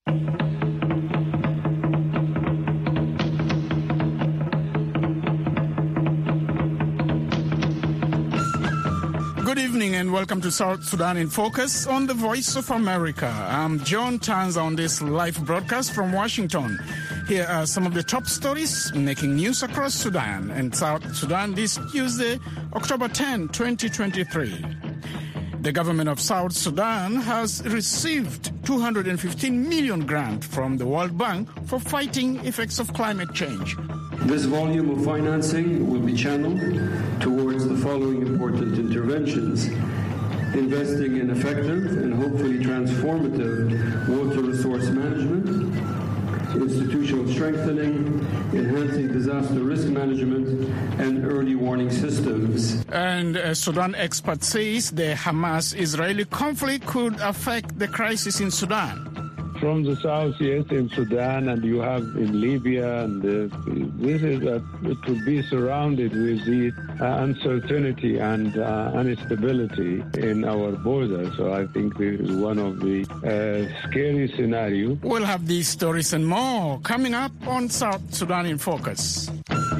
Good evening and welcome to South Sudan in Focus on the Voice of America. I'm John Tanza on this live broadcast from Washington. Here are some of the top stories making news across Sudan and South Sudan this Tuesday, October 10, 2023. The government of South Sudan has received $215 million grant from the World Bank for fighting effects of climate change. This volume of financing will be channeled towards the following important interventions: investing in effective and hopefully transformative water resource management, institutional strengthening, enhancing disaster risk management, and early warning systems. And a Sudan expert says the Hamas-Israeli conflict could affect the crisis in Sudan. From the south, yes, in Sudan, and you have in Libya, and this is it will be surrounded with the uncertainty and instability in our borders. So I think this is one of the scary scenarios. We'll have these stories and more coming up on South Sudan in Focus.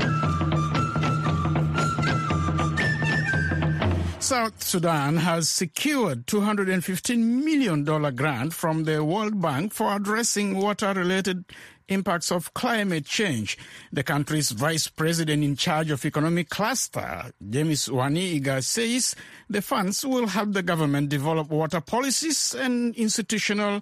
South Sudan has secured $215 million grant from the World Bank for addressing water-related impacts of climate change. The country's vice president in charge of economic cluster, James Waniiga, says the funds will help the government develop water policies and institutional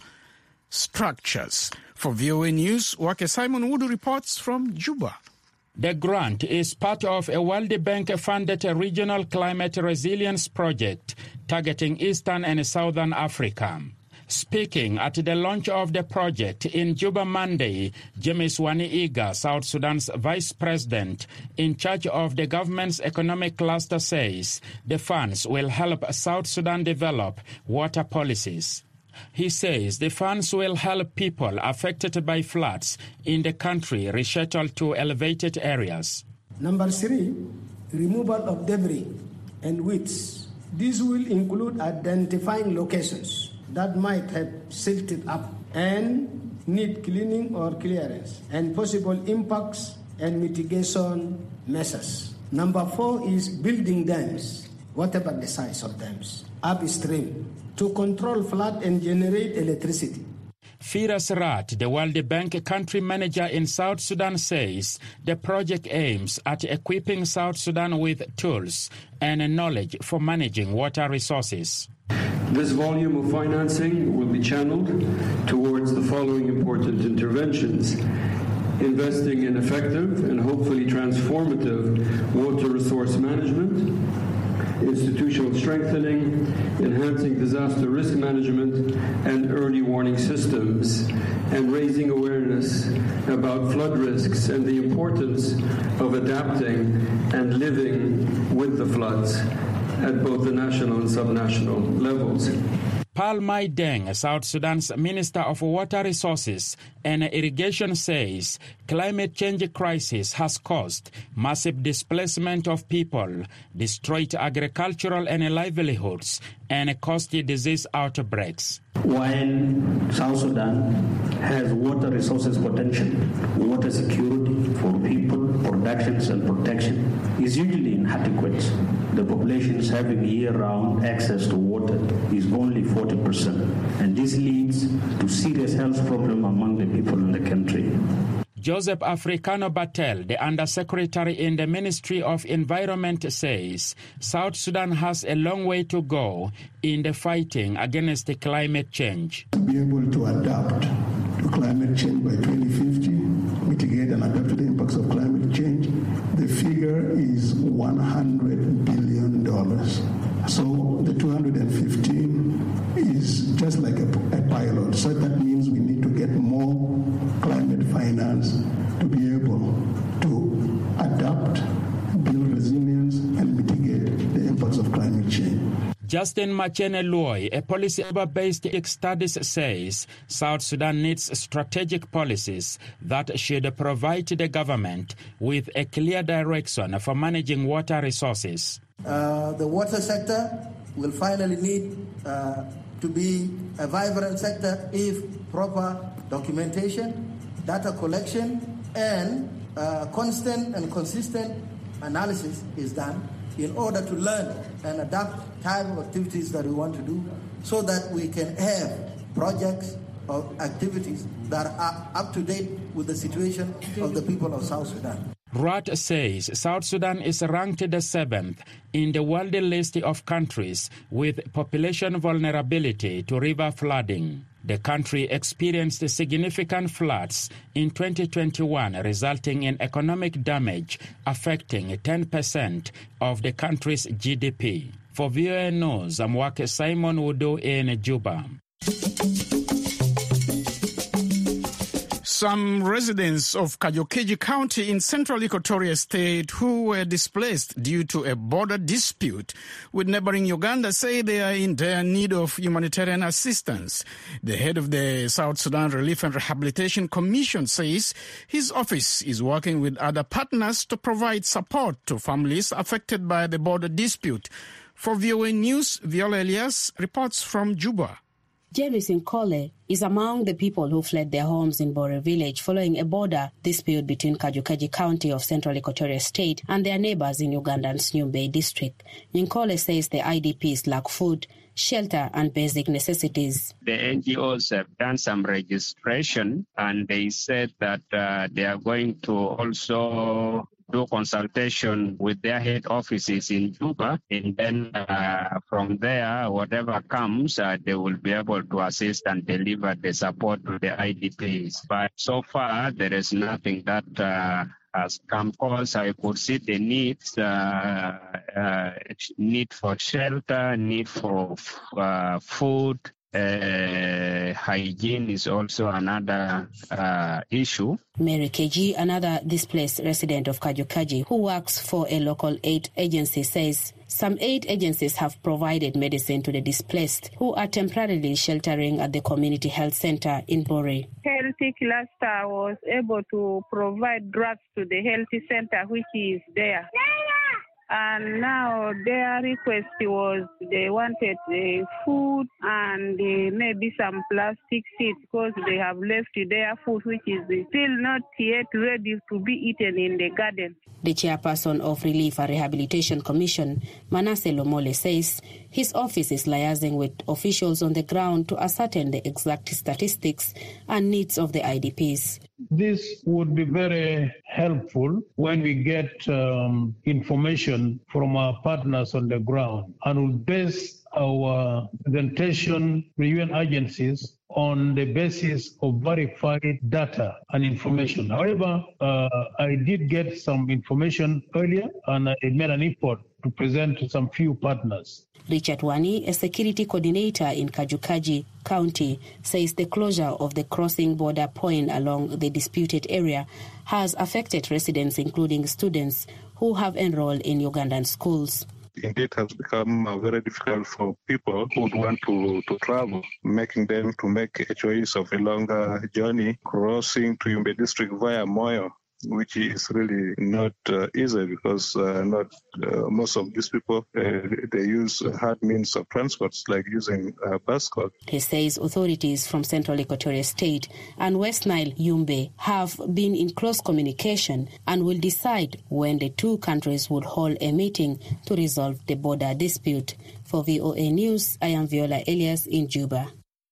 structures. For VOA News, Wake Simon Wood reports from Juba. The grant is part of a World Bank-funded regional climate resilience project targeting Eastern and Southern Africa. Speaking at the launch of the project in Juba Monday, James Waniiga, South Sudan's vice president in charge of the government's economic cluster, says the funds will help South Sudan develop water policies. He says the funds will help people affected by floods in the country resettle to elevated areas. Number 3, removal of debris and weeds. This will include identifying locations that might have silted up and need cleaning or clearance, and possible impacts and mitigation measures. Number 4 is building dams, whatever the size of dams, upstream, to control flood and generate electricity. Firas Rat, the World Bank country manager in South Sudan, says the project aims at equipping South Sudan with tools and knowledge for managing water resources. This volume of financing will be channeled towards the following important interventions: investing in effective and hopefully transformative water resource management, institutional strengthening, enhancing disaster risk management and early warning systems, and raising awareness about flood risks and the importance of adapting and living with the floods at both the national and subnational levels. Paul Mai Deng, South Sudan's Minister of Water Resources and Irrigation, says climate change crisis has caused massive displacement of people, destroyed agricultural and livelihoods, and caused disease outbreaks. While South Sudan has water resources potential, water security for people, productions and protection is usually inadequate. The populations having year-round access to water is only 40%, and this leads to serious health problems among the people in the country. Joseph Africano Batel, the Undersecretary in the Ministry of Environment, says South Sudan has a long way to go in the fighting against the climate change. To be able to adapt to climate change by 2050, mitigate and adapt to the impacts of climate change, the figure is $100 billion. So the 215 is just like a pilot. So that means we need to get more climate finance to be able to adapt, build resilience, and mitigate the impacts of climate change. Justin Machene Luoi, a policy-based studies, says South Sudan needs strategic policies that should provide the government with a clear direction for managing water resources. The water sector will finally need to to be a vibrant sector if proper documentation, data collection, and constant and consistent analysis is done in order to learn and adapt type of activities that we want to do so that we can have projects or activities that are up to date with the situation of the people of South Sudan. Rudd says South Sudan is ranked the 7th in the world list of countries with population vulnerability to river flooding. The country experienced significant floods in 2021, resulting in economic damage affecting 10% of the country's GDP. For VOA News, I'm Wake Simon Wudo in Juba. Some residents of Kajukeji County in central Equatoria State who were displaced due to a border dispute with neighboring Uganda say they are in dire need of humanitarian assistance. The head of the South Sudan Relief and Rehabilitation Commission says his office is working with other partners to provide support to families affected by the border dispute. For VOA News, Viola Elias reports from Juba. James Nkole is among the people who fled their homes in Bore village following a border dispute between Kajukeji County of Central Equatoria State and their neighbors in Uganda's Nyumbe district. Nkole says the IDPs lack food, shelter and basic necessities. The NGOs have done some registration and they said that they are going to also do consultation with their head offices in Juba, and then from there, whatever comes, they will be able to assist and deliver the support to the IDPs. But so far, there is nothing that has come because I could see the needs, need for shelter, need for food. Hygiene is also another issue. Mary Keji, another displaced resident of Kajukeji who works for a local aid agency, says some aid agencies have provided medicine to the displaced who are temporarily sheltering at the community health center in Bore. Healthy cluster was able to provide drugs to the healthy center which is there. And now their request was they wanted food and maybe some plastic seeds because they have left their food which is still not yet ready to be eaten in the garden. The chairperson of Relief and Rehabilitation Commission, Manasseh Lomole, says his office is liaising with officials on the ground to ascertain the exact statistics and needs of the IDPs. This would be very helpful when we get information from our partners on the ground and will base our presentation to UN agencies on the basis of verified data and information. However, I did get some information earlier and I made an effort to present to some few partners. Richard Wani, a security coordinator in Kajukeji County, says the closure of the crossing border point along the disputed area has affected residents, including students who have enrolled in Ugandan schools. Indeed, has become very difficult for people who want to travel, making them to make a choice of a longer journey, crossing to Yumbe district via Moyo, which is really not easy because most of these people, they use hard means of transports like using bus card. He says authorities from Central Equatoria State and West Nile Yumbe have been in close communication and will decide when the two countries would hold a meeting to resolve the border dispute. For VOA News, I am Viola Elias in Juba.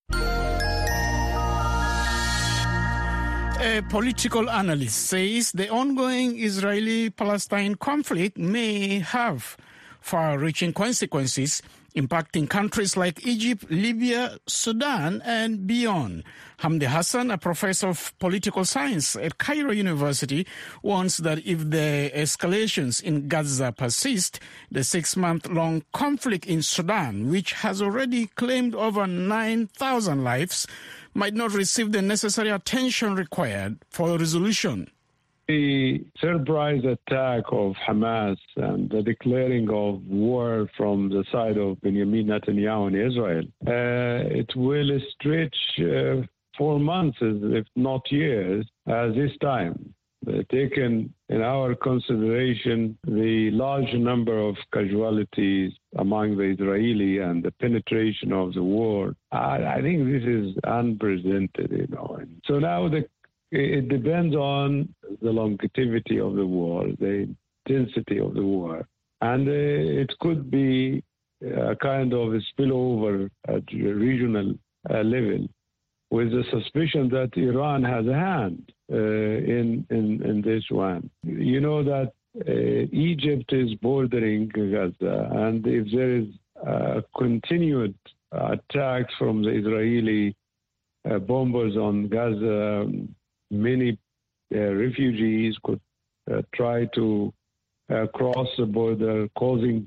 A political analyst says the ongoing Israeli-Palestine conflict may have far-reaching consequences impacting countries like Egypt, Libya, Sudan, and beyond. Hamdi Hassan, a professor of political science at Cairo University, warns that if the escalations in Gaza persist, the 6-month-long conflict in Sudan, which has already claimed over 9,000 lives, might not receive the necessary attention required for resolution. The surprise attack of Hamas and the declaring of war from the side of Benjamin Netanyahu in Israel, it will stretch for months, if not years, this time. taken in our consideration the large number of casualties among the Israeli and the penetration of the war, I think this is unprecedented, So now it depends on the longevity of the war, the intensity of the war. And it could be a kind of a spillover at regional level, with the suspicion that Iran has a hand in this one. You know that Egypt is bordering Gaza, and if there is continued attacks from the Israeli bombers on Gaza, many refugees could try to cross the border, causing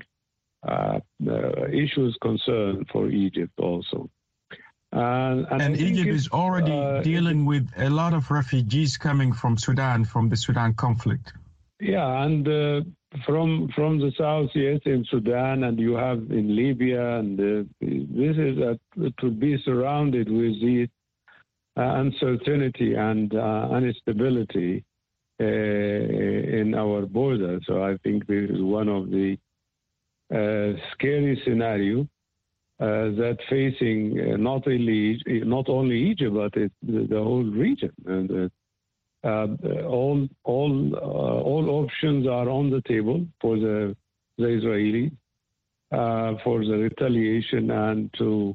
concern for Egypt also. And Egypt is already dealing with a lot of refugees coming from Sudan, from the Sudan conflict. Yeah, and from the south, yes, in Sudan, and you have in Libya, and this is it will be surrounded with the uncertainty and instability in our border. So I think this is one of the scary scenarios that facing not only Egypt, but the whole region. And all options are on the table for the Israelis for the retaliation and to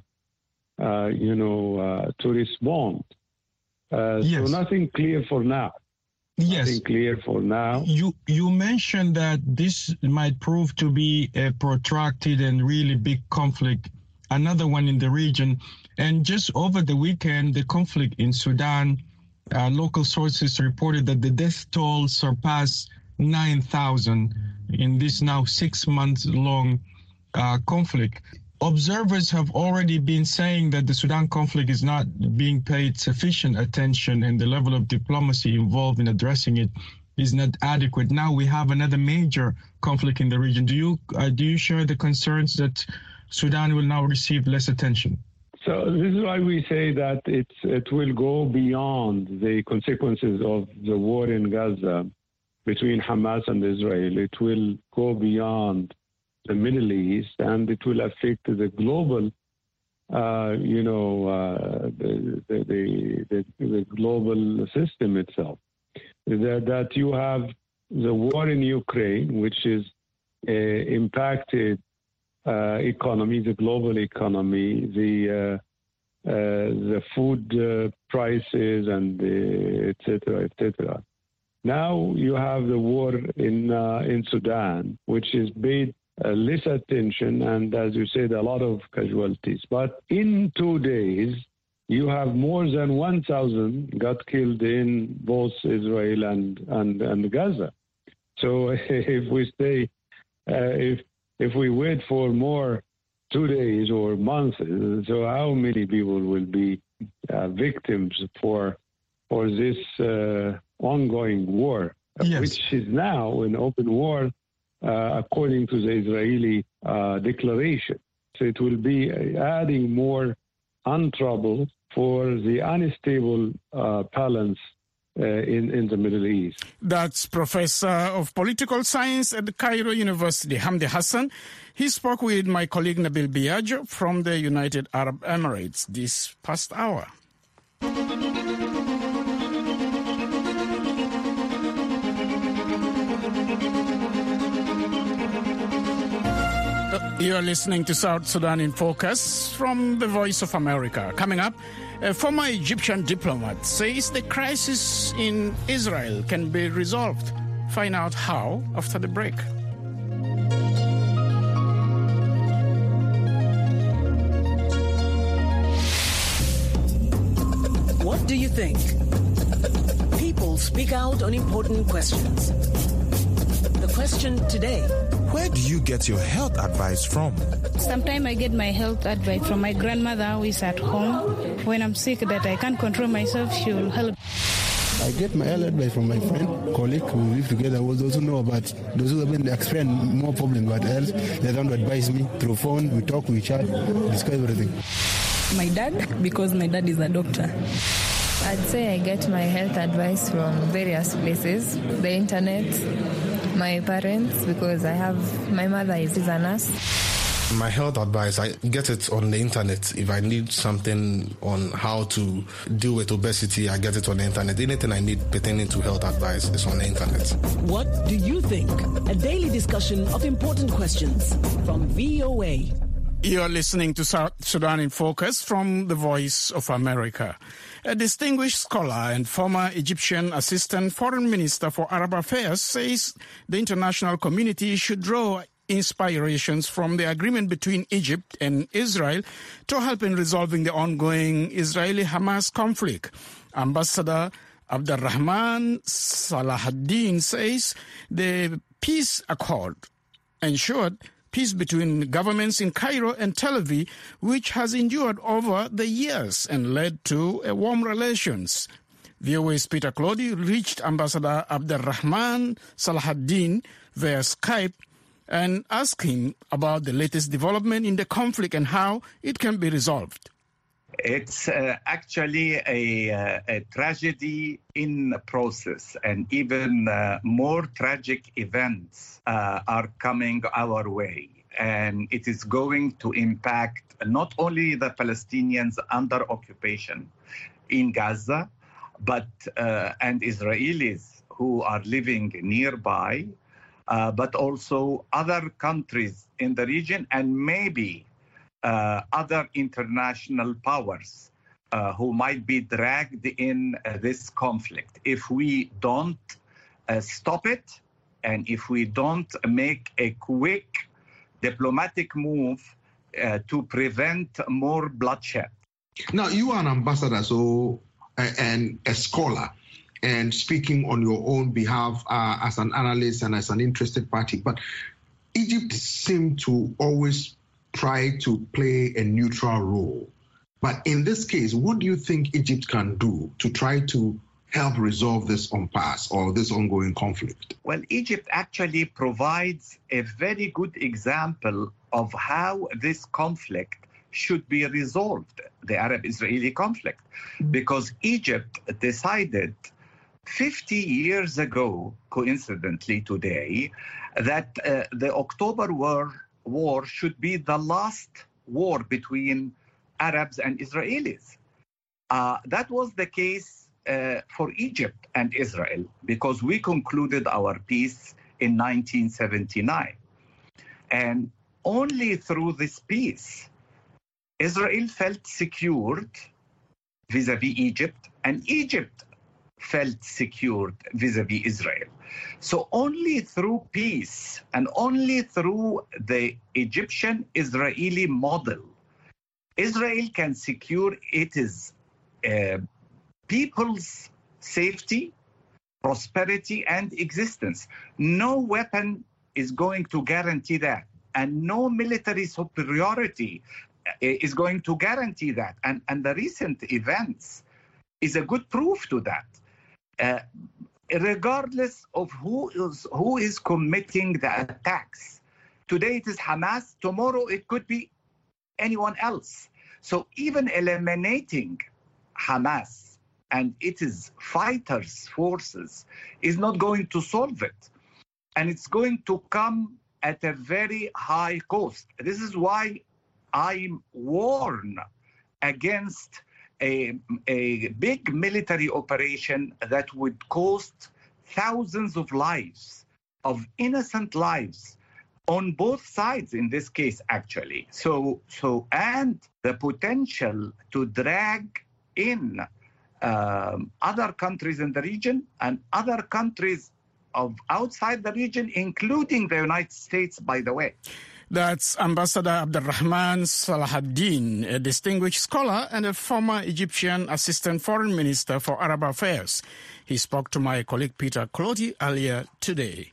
respond. Yes. So nothing clear for now. Yes. Nothing clear for now. You mentioned that this might prove to be a protracted and really big conflict, another one in the region. And just over the weekend, the conflict in Sudan, local sources reported that the death toll surpassed 9,000 in this now 6-month-long conflict. Observers have already been saying that the Sudan conflict is not being paid sufficient attention and the level of diplomacy involved in addressing it is not adequate. Now we have another major conflict in the region. Do you share the concerns that Sudan will now receive less attention? So this is why we say that it will go beyond the consequences of the war in Gaza between Hamas and Israel. It will go beyond the Middle East, and it will affect the global, the global system itself. That you have the war in Ukraine, which is impacted economy, the global economy, the food prices, and et cetera. Now you have the war in Sudan, which is paid less attention, and as you said, a lot of casualties. But in 2 days, you have more than 1,000 got killed in both Israel and Gaza. So if we stay, if we wait for more 2 days or months, so how many people will be victims for this ongoing war, yes, which is now an open war, according to the Israeli declaration. So it will be adding more trouble for the unstable balance in the Middle East. That's Professor of Political Science at Cairo University, Hamdi Hassan. He spoke with my colleague Nabil Biagio from the United Arab Emirates this past hour. You are listening to South Sudan in Focus from the Voice of America. Coming up, a former Egyptian diplomat says the crisis in Israel can be resolved. Find out how after the break. What do you think? People speak out on important questions. The question today: where do you get your health advice from? Sometimes I get my health advice from my grandmother who is at home. When I'm sick that I can't control myself, she will help. I get my health advice from my friend, colleague, who live together. Those who know about, those who have been experiencing more problems about health, they don't advise me through phone. We talk, we chat, discuss everything. My dad, because my dad is a doctor. I'd say I get my health advice from various places, the internet, my parents, because my mother is a nurse. My health advice, I get it on the internet. If I need something on how to deal with obesity, I get it on the internet. Anything I need pertaining to health advice is on the internet. What do you think? A daily discussion of important questions from VOA. You're listening to South Sudan in Focus from the Voice of America. A distinguished scholar and former Egyptian Assistant Foreign Minister for Arab Affairs says the international community should draw inspirations from the agreement between Egypt and Israel to help in resolving the ongoing Israeli-Hamas conflict. Ambassador Abdurrahman Salahuddin says the peace accord ensured peace between governments in Cairo and Tel Aviv, which has endured over the years and led to warm relations. VOA's Peter Clody reached Ambassador Abdurrahman Salahuddin via Skype and asked him about the latest development in the conflict and how it can be resolved. It's actually a tragedy in process, and even more tragic events are coming our way. And it is going to impact not only the Palestinians under occupation in Gaza, but and Israelis who are living nearby, but also other countries in the region and maybe other international powers who might be dragged in this conflict. If we don't stop it, and if we don't make a quick diplomatic move to prevent more bloodshed. Now, you are an ambassador and a scholar, and speaking on your own behalf as an analyst and as an interested party. But Egypt seemed to always try to play a neutral role. But in this case, what do you think Egypt can do to try to help resolve this impasse or this ongoing conflict? Well, Egypt actually provides a very good example of how this conflict should be resolved, the Arab-Israeli conflict, because Egypt decided 50 years ago, coincidentally today, that the October war should be the last war between Arabs and Israelis. That was the case for Egypt and Israel, because we concluded our peace in 1979. And only through this peace, Israel felt secured vis-a-vis Egypt, and Egypt felt secured vis-a-vis Israel. So only through peace and only through the Egyptian-Israeli model, Israel can secure its people's safety, prosperity, and existence. No weapon is going to guarantee that, and no military superiority is going to guarantee that. And the recent events is a good proof to that. Regardless of who is committing the attacks. Today it is Hamas, tomorrow it could be anyone else. So even eliminating Hamas and its fighters' forces is not going to solve it. And it's going to come at a very high cost. This is why I warn against a big military operation that would cost thousands of lives, of innocent lives, on both sides in this case, actually. So and the potential to drag in other countries in the region and other countries of outside the region, including the United States, by the way. That's Ambassador Abdurrahman Salahuddin, a distinguished scholar and a former Egyptian Assistant Foreign Minister for Arab Affairs. He spoke to my colleague Peter Clody earlier today.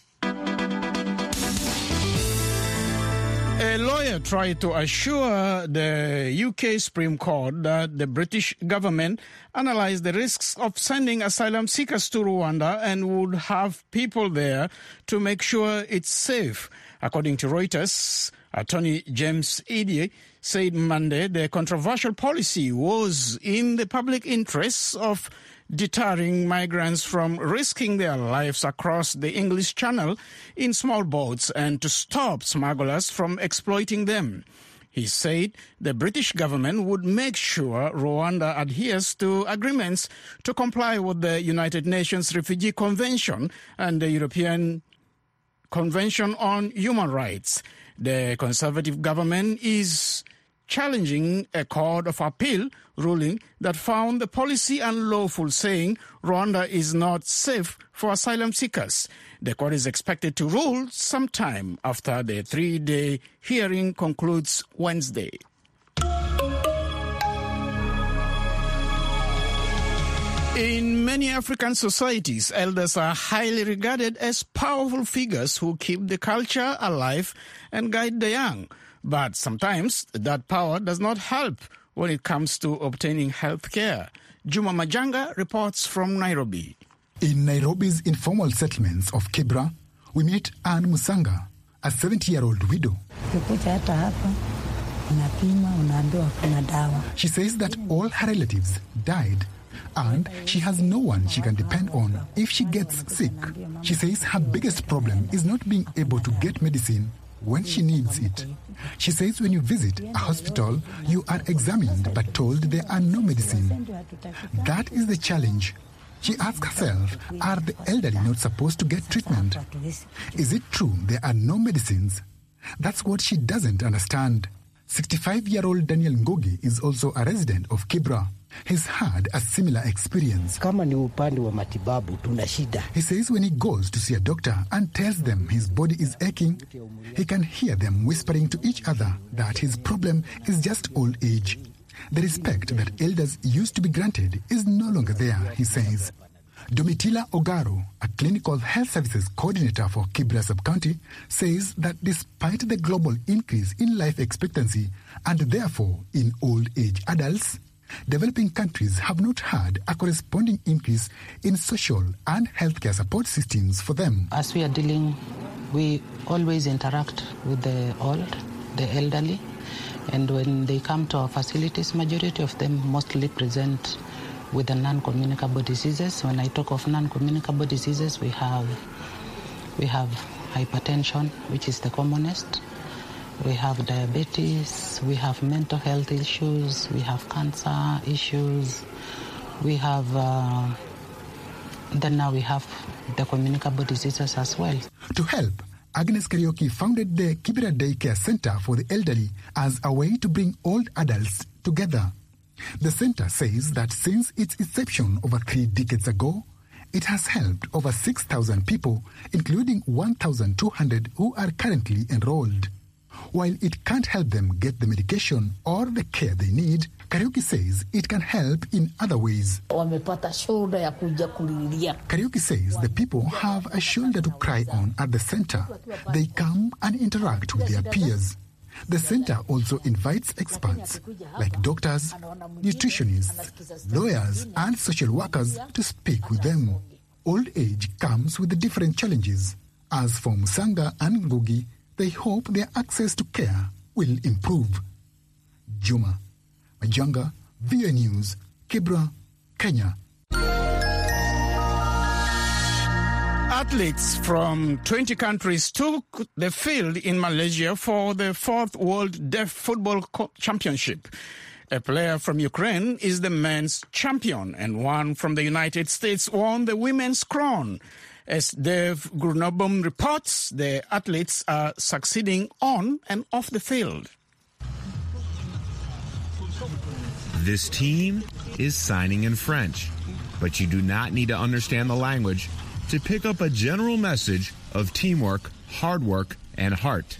A lawyer tried to assure the UK Supreme Court that the British government analysed the risks of sending asylum seekers to Rwanda and would have people there to make sure it's safe. According to Reuters, Attorney James Idie said Monday the controversial policy was in the public interest of deterring migrants from risking their lives across the English Channel in small boats and to stop smugglers from exploiting them. He said the British government would make sure Rwanda adheres to agreements to comply with the United Nations Refugee Convention and the European Convention on Human Rights. The Conservative government is challenging a court of appeal ruling that found the policy unlawful, saying Rwanda is not safe for asylum seekers. The court is expected to rule sometime after the 3-day hearing concludes Wednesday. In many African societies, elders are highly regarded as powerful figures who keep the culture alive and guide the young. But sometimes that power does not help when it comes to obtaining health care. Juma Majanga reports from Nairobi. In Nairobi's informal settlements of Kibra, we meet Anne Musanga, a 70-year-old widow. She says that all her relatives died and she has no one she can depend on if she gets sick. She says her biggest problem is not being able to get medicine when she needs it. She says when you visit a hospital, you are examined but told there are no medicine. That is the challenge. She asks herself, are the elderly not supposed to get treatment? Is it true there are no medicines? That's what she doesn't understand. 65-year-old Daniel Ngogi is also a resident of Kibra. He's had a similar experience. He says when he goes to see a doctor and tells them his body is aching, he can hear them whispering to each other that his problem is just old age. The respect that elders used to be granted is no longer there, he says. Domitila Ogaro, a clinical health services coordinator for Kibra Sub-County, says that despite the global increase in life expectancy and therefore in old age adults, developing countries have not had a corresponding increase in social and healthcare support systems for them. As we are dealing, we always interact with the old, the elderly, and when they come to our facilities, majority of them mostly present with the non-communicable diseases. When I talk of non-communicable diseases, we have hypertension, which is the commonest. We have diabetes, we have mental health issues, we have cancer issues, we have, then now we have the communicable diseases as well. To help, Agnes Karaoke founded the Kibra Daycare Center for the Elderly as a way to bring old adults together. The center says that since its inception over 3 decades ago, it has helped over 6,000 people, including 1,200 who are currently enrolled. While it can't help them get the medication or the care they need, Karaoke says it can help in other ways. Karaoke says the people have a shoulder to cry on at the center. They come and interact with their peers. The center also invites experts like doctors, nutritionists, lawyers, and social workers to speak with them. Old age comes with different challenges. As for Musanga and Ngugi, they hope their access to care will improve. Juma Majanga, VOA News, Kibra, Kenya. Athletes from 20 countries took the field in Malaysia for the 4th World Deaf Football Championship. A player from Ukraine is the men's champion, and one from the United States won the women's crown. As Dave Grunobum reports, the athletes are succeeding on and off the field. This team is signing in French, but you do not need to understand the language to pick up a general message of teamwork, hard work, and heart.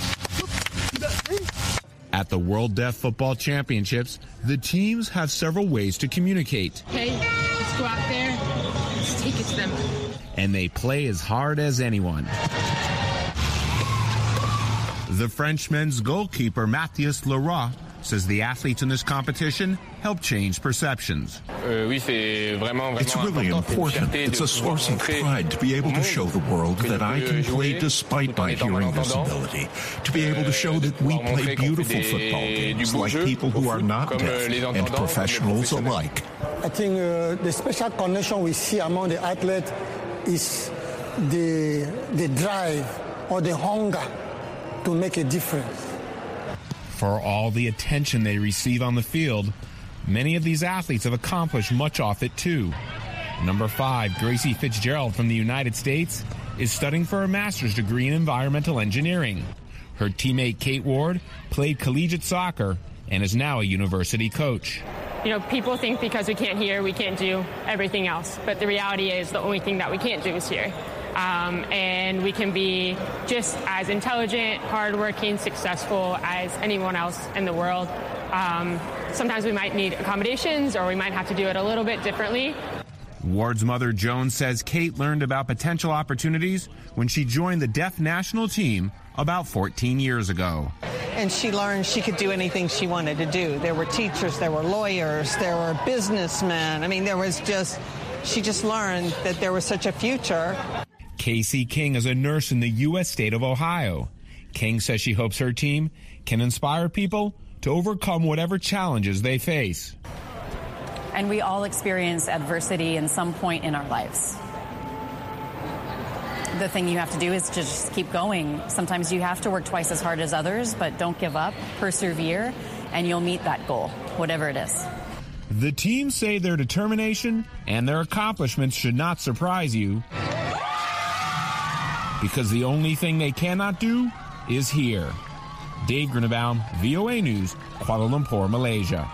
At the World Deaf Football Championships, the teams have several ways to communicate. Okay, let's go out there, let's take it to them. And they play as hard as anyone. The French men's goalkeeper, Matthias Leroy, says the athletes in this competition help change perceptions. It's really important. It's a source of pride to be able to show the world that I can play despite my hearing disability, to be able to show that we play beautiful football games like people who are not deaf and professionals alike. I think the special connection we see among the athletes is the drive or the hunger to make a difference. For all the attention they receive on the field, many of these athletes have accomplished much off it too. Number 5, Gracie Fitzgerald from the United States, is studying for a master's degree in environmental engineering. Her teammate Kate Ward played collegiate soccer and is now a university coach. You know, people think because we can't hear, we can't do everything else. But the reality is the only thing that we can't do is hear. And we can be just as intelligent, hardworking, successful as anyone else in the world. Sometimes we might need accommodations or we might have to do it a little bit differently. Ward's mother, Joan, says Kate learned about potential opportunities when she joined the deaf national team about 14 years ago. And she learned she could do anything she wanted to do. There were teachers, there were lawyers, there were businessmen. I mean, she just learned that there was such a future. Casey King is a nurse in the U.S. state of Ohio. King says she hopes her team can inspire people to overcome whatever challenges they face. And we all experience adversity in some point in our lives. The thing you have to do is to just keep going. Sometimes you have to work twice as hard as others, but don't give up, persevere, and you'll meet that goal, whatever it is. The teams say their determination and their accomplishments should not surprise you, because the only thing they cannot do is hear. Dave Grunewald, VOA News, Kuala Lumpur, Malaysia.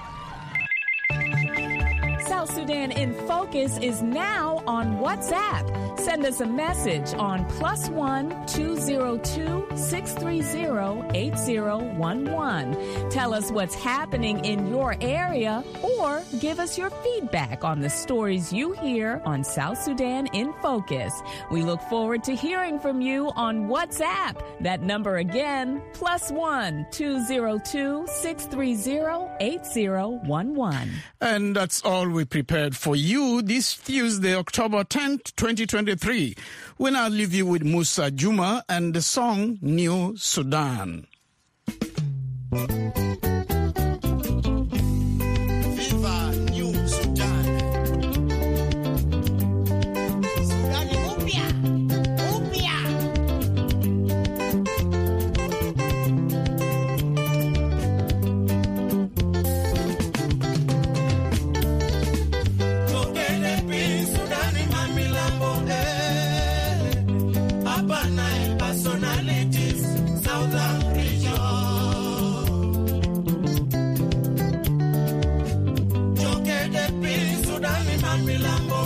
South Sudan in Focus is now on WhatsApp. Send us a message on +1 202 630 8011. Tell us what's happening in your area or give us your feedback on the stories you hear on South Sudan in Focus. We look forward to hearing from you on WhatsApp. That number again, +1 202 630 8011. And that's all we prepared for you this Tuesday, October 10th, 2023. We now leave you with Musa Juma and the song New Sudan. Viva New Sudan. Sudan upya, upya. Personalities, Southern region. Joke de Pin, Sudan, Mamilambo,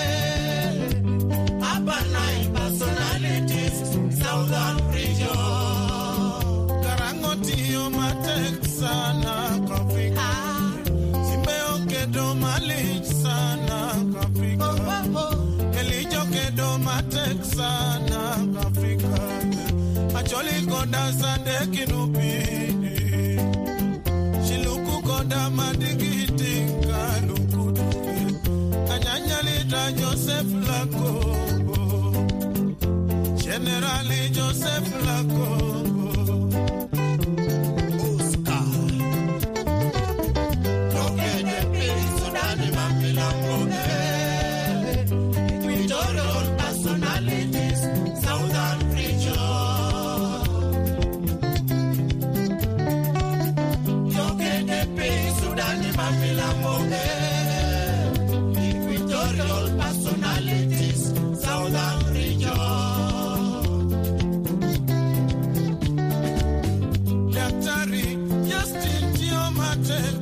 Abanai personalities, Southern region. Karangotio Matek Sana, Kafika. Simeo Kedo Malik Sana, Kafika. Elijo Kedo Matek Sana, Kafika. Acholi Koda Sande Kinupini. Shiluku Koda Madigiti Kalukuduki. Anyanyalita Joseph Lako. Generali Joseph Lako. Oscar. Toke de Pin Sudan Mamilambo. Equatorial personalities, Southern region. Equatorial personalities, Southern region. Daktari Justin Tiomatek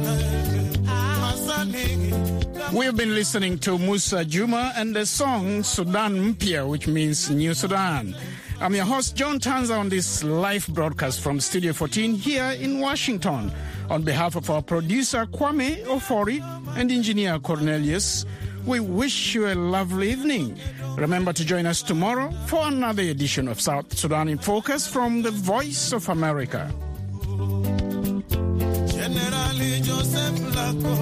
We've been listening to Musa Juma and the song Sudan Mpya, which means New Sudan. I'm your host, John Tanza, on this live broadcast from Studio 14 here in Washington. On behalf of our producer, Kwame Ofori, and engineer Cornelius, we wish you a lovely evening. Remember to join us tomorrow for another edition of South Sudan in Focus from the Voice of America. General Joseph Laco.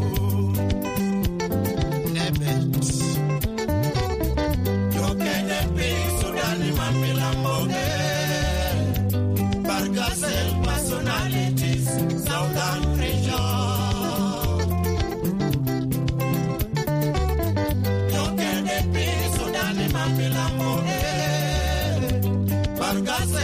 Personalities, Southern region. You can be Sudan, Mamila Mone, Bargas